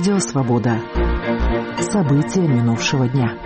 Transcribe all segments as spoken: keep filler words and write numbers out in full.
Радио «Свобода». События минувшего дня.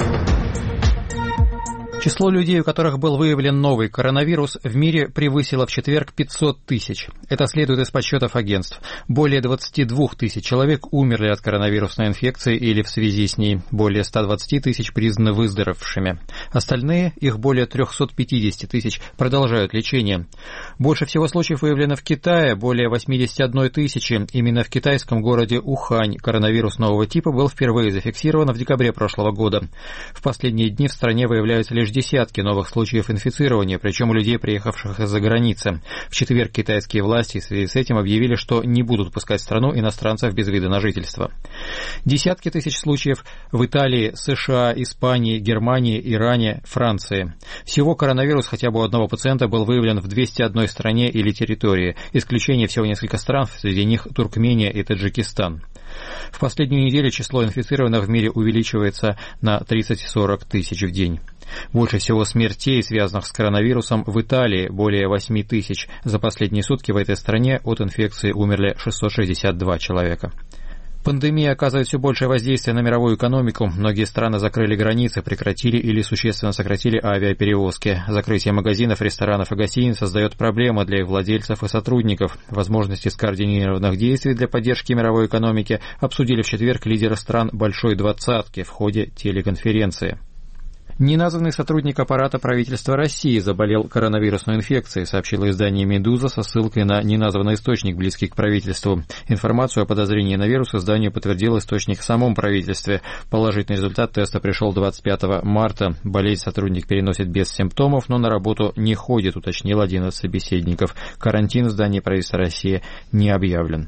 Число людей, у которых был выявлен новый коронавирус, в мире превысило в четверг пятьсот тысяч. Это следует из подсчетов агентств. Более двадцать два тысяч человек умерли от коронавирусной инфекции или в связи с ней. Более сто двадцать тысяч признаны выздоровевшими. Остальные, их более триста пятьдесят тысяч, продолжают лечение. Больше всего случаев выявлено в Китае, более восемьдесят одна тысяча. Именно в китайском городе Ухань коронавирус нового типа был впервые зафиксирован в декабре прошлого года. В последние дни в стране выявляются лишь десятки новых случаев инфицирования, причем у людей, приехавших из-за границы. В четверг китайские власти в связи с этим объявили, что не будут пускать в страну иностранцев без вида на жительство. Десятки тысяч случаев в Италии, США, Испании, Германии, Иране, Франции. Всего коронавирус хотя бы у одного пациента был выявлен в двухсот одной стране или территории. Исключение всего несколько стран, среди них Туркмения и Таджикистан. В последнюю неделю число инфицированных в мире увеличивается на тридцать-сорок тысяч в день. Больше всего смертей, связанных с коронавирусом, в Италии – более восемь тысяч. За последние сутки в этой стране от инфекции умерли шестьсот шестьдесят два человека. Пандемия оказывает все большее воздействие на мировую экономику. Многие страны закрыли границы, прекратили или существенно сократили авиаперевозки. Закрытие магазинов, ресторанов и гостиниц создает проблемы для их владельцев и сотрудников. Возможности скоординированных действий для поддержки мировой экономики обсудили в четверг лидеры стран Большой Двадцатки в ходе телеконференции. Неназванный сотрудник аппарата правительства России заболел коронавирусной инфекцией, сообщило издание «Медуза» со ссылкой на неназванный источник, близкий к правительству. Информацию о подозрении на вирус изданию подтвердил источник в самом правительстве. Положительный результат теста пришел двадцать пятого марта. Болезнь сотрудник переносит без симптомов, но на работу не ходит, уточнил один из собеседников. Карантин в здании правительства России не объявлен.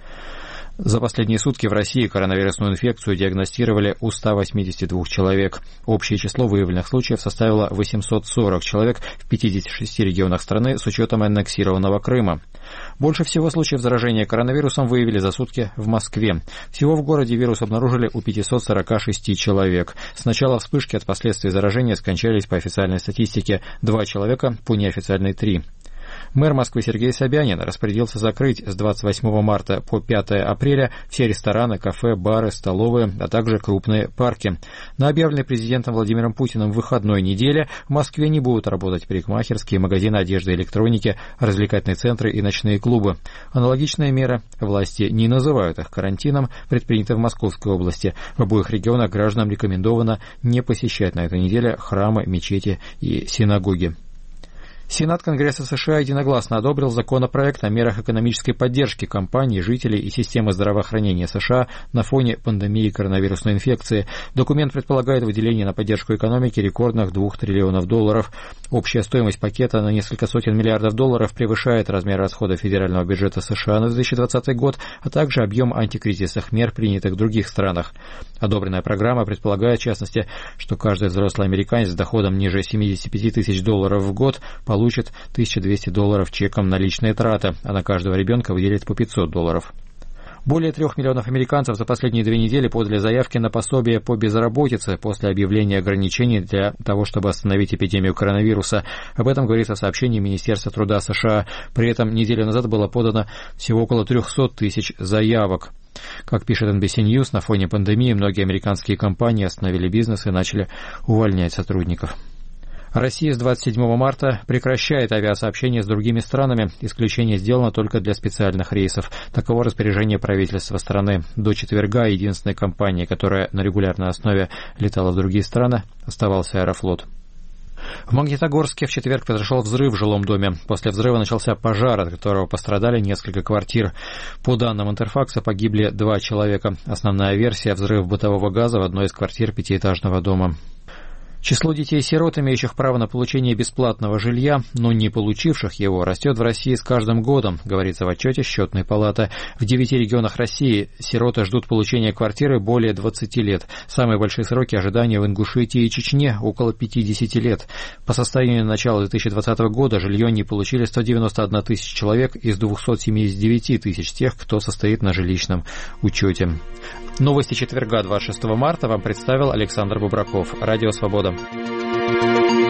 За последние сутки в России коронавирусную инфекцию диагностировали у ста восьмидесяти двух человек. Общее число выявленных случаев составило восемьсот сорок человек в пятидесяти шести регионах страны с учетом аннексированного Крыма. Больше всего случаев заражения коронавирусом выявили за сутки в Москве. Всего в городе вирус обнаружили у пятисот сорока шести человек. С начала вспышки от последствий заражения скончались по официальной статистике два человека, по неофициальной три. Мэр Москвы Сергей Собянин распорядился закрыть с двадцать восьмого марта по пятого апреля все рестораны, кафе, бары, столовые, а также крупные парки. На объявленной президентом Владимиром Путиным выходной неделе в Москве не будут работать парикмахерские, магазины одежды и электроники, развлекательные центры и ночные клубы. Аналогичные меры власти не называют их карантином, предприняты в Московской области. В обоих регионах гражданам рекомендовано не посещать на этой неделе храмы, мечети и синагоги. Сенат Конгресса США единогласно одобрил законопроект о мерах экономической поддержки компаний, жителей и системы здравоохранения США на фоне пандемии коронавирусной инфекции. Документ предполагает выделение на поддержку экономики рекордных двух триллионов долларов. Общая стоимость пакета на несколько сотен миллиардов долларов превышает размер расходов федерального бюджета США на две тысячи двадцатый год, а также объем антикризисных мер, принятых в других странах. Одобренная программа предполагает, в частности, что каждый взрослый американец с доходом ниже семидесяти пяти тысяч долларов в год получит тысячу двести долларов чеком на личные траты, а на каждого ребенка выделит по пятьсот долларов. Более трех миллионов американцев за последние две недели подали заявки на пособие по безработице после объявления ограничений для того, чтобы остановить эпидемию коронавируса. Об этом говорится в сообщении Министерства труда США. При этом неделю назад было подано всего около трехсот тысяч заявок. Как пишет эн би си News, на фоне пандемии многие американские компании остановили бизнес и начали увольнять сотрудников. Россия с двадцать седьмого марта прекращает авиасообщение с другими странами. Исключение сделано только для специальных рейсов. Таково распоряжение правительства страны. До четверга единственной компанией, которая на регулярной основе летала в другие страны, оставался Аэрофлот. В Магнитогорске в четверг произошел взрыв в жилом доме. После взрыва начался пожар, от которого пострадали несколько квартир. По данным Интерфакса, погибли два человека. Основная версия – взрыв бытового газа в одной из квартир пятиэтажного дома. Число детей-сирот, имеющих право на получение бесплатного жилья, но не получивших его, растет в России с каждым годом, говорится в отчете Счетной палаты. В девяти регионах России сироты ждут получения квартиры более двадцати лет. Самые большие сроки ожидания в Ингушетии и Чечне – около пятидесяти лет. По состоянию на начало две тысячи двадцатого года жилье не получили сто девяносто одна тысяча человек из двухсот семидесяти девяти тысяч тех, кто состоит на жилищном учете. Новости четверга, двадцать шестого марта, вам представил Александр Бубраков. Радио «Свобода».